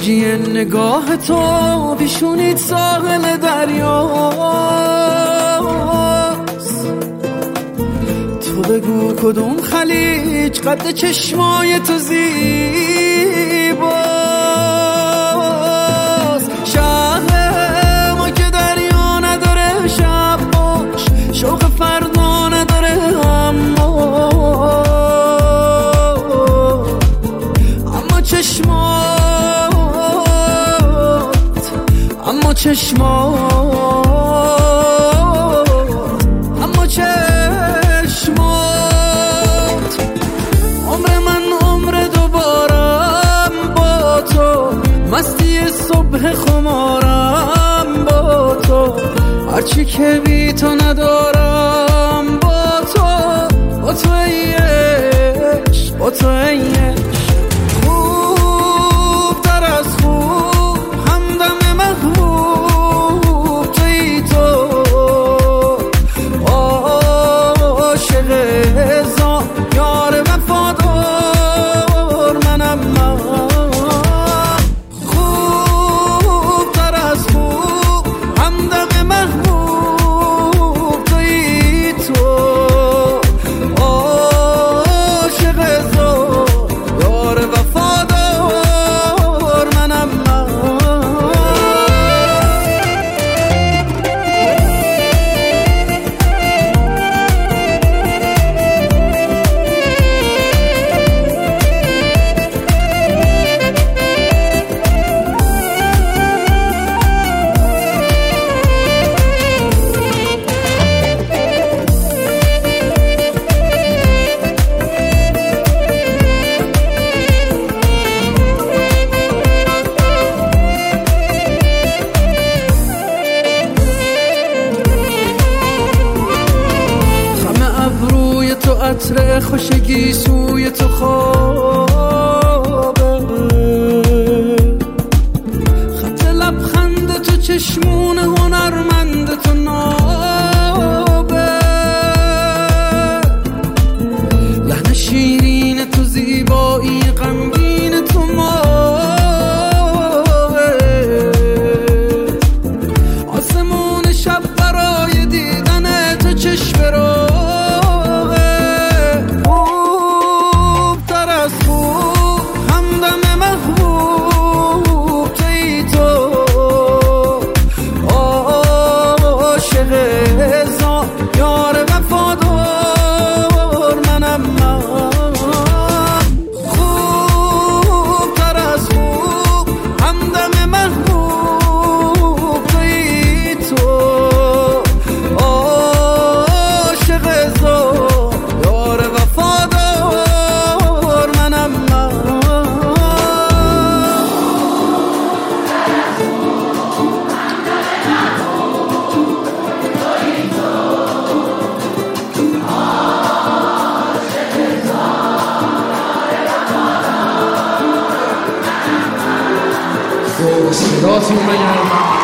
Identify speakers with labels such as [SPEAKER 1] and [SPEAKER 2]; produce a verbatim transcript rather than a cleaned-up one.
[SPEAKER 1] موجی نگاه تو پیشونیت ساحل دریاست. تو بگو کدوم خلیج قد چشمای تو زیباست. شهر ما که دریا نداره شب باش، شوق فردا نداره اما اما چشمات اما چشمات اما چشمات عمر من عمر دوبارم با تو، مستی صبح خمارم با تو، هرچی که بی تو ندارم با تو، با تو ای عشق، با تو ای عشق. خوب تر از خوب همدم محبوب توی تو، عاشق هزار یار وفادار منم من. خوب تر از خوب همدم محبوب توی تو، عاشق هزار یار وفادار منم من. عطر خوشگی سوی تو خوابه، خط لبخند تو چشمون هنرمند تو نابه، لحن شیرین تو زیبایی غمگین تو ماه، آسمون شب برای دیدن تو چشم رو
[SPEAKER 2] صداتون بگردم.